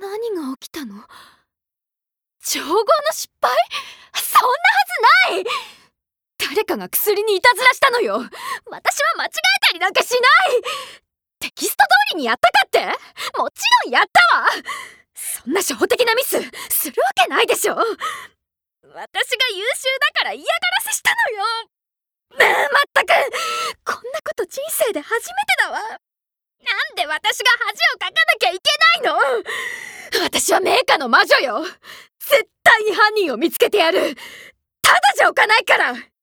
何が起きたの？調合の失敗？そんなはずない！誰かが薬にいたずらしたのよ。私は間違えたりなんかしない！テキスト通りにやったかって？もちろんやったわ！そんな初歩的なミスするわけないでしょ。私が優秀だから嫌がらせしたのよ。まったくこんなこと人生で初めてだわ。なんで私が恥をかかなきゃいけないの？私は名家の魔女よ。絶対に犯人を見つけてやる。ただじゃおかないから。